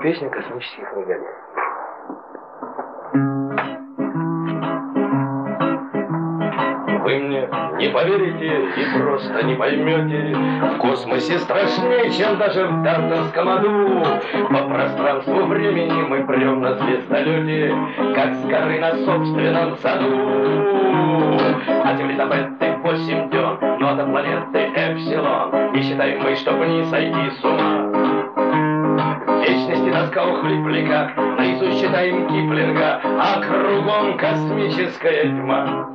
песню космических негодяев. Вы мне не поверите и просто не поймете, в космосе страшнее, чем даже в Дартовском аду. По пространству времени мы прем на звездолете, как с горы на собственном саду. А Земли-то в этой 8 дён, но до планеты Эпсилон, и считаем мы, чтоб не сойти с ума. Вечности тоска ухлипли, как наизусть читаем Киплинга, а кругом космическая тьма.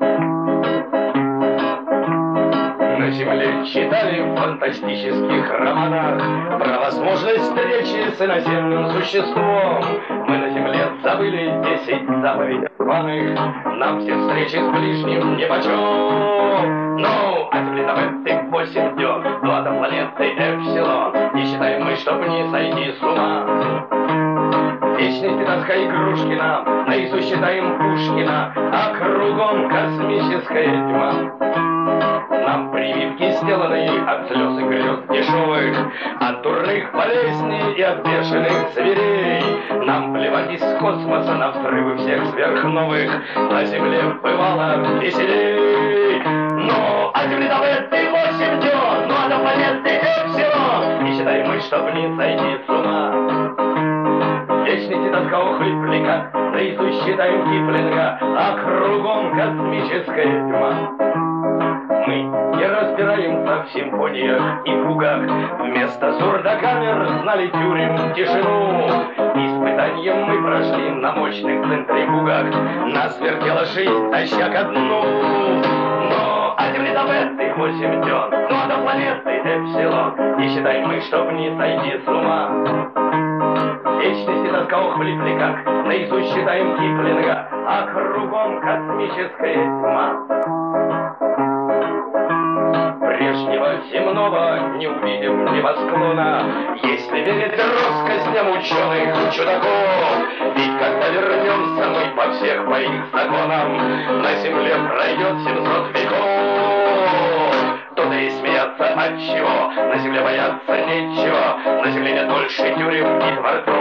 На Земле читали в фантастических романах про возможность встречи с иноземным существом. Мы на Земле забыли 10 заповедей рваных, нам все встречи с ближним нипочем. Ну, а Земля в этой 8 дён, ну а до планеты Эпсилон, и считаем мы, чтоб не сойти с ума. Вечности тоска игрушки нам, наизусть читаем Пушкина, а кругом космическая тьма. Нам прививки сделаны от слез и грез дешевых, от дурных болезней и от бешеных зверей. Нам плевать из космоса на взрывы всех сверхновых, на Земле бывало веселей. Ну, а Земля в этой 8 дён, ну а до планеты Эпсилон, и считаем мы, чтоб не сойти с ума. Вечности тоска ухлипли, как наизусть читаем Киплинга, а кругом космическая тьма. Мы не разбираемся в симфониях и фугах, вместо сурдокамер знали тюрем тишину. Испытанием мы прошли на мощных центрифугах, нас вертела жизнь таща ко дну. Но а Земля-то в этой 8 дён, ну а до планеты Эпсилон, и считаем мы, чтоб не сойти с ума. Вечности тоска ухлипли, как наизусть читаем Киплинга, а кругом космическая тьма. Прежнего земного не увидим небосклона, если верить россказням ученых чудаков. Ведь когда вернемся мы по всех по их законам, на Земле пройдет 700 веков. Тут и смеяться от чего, на Земле бояться нечего, на Земле нет больше тюрем и дворцов.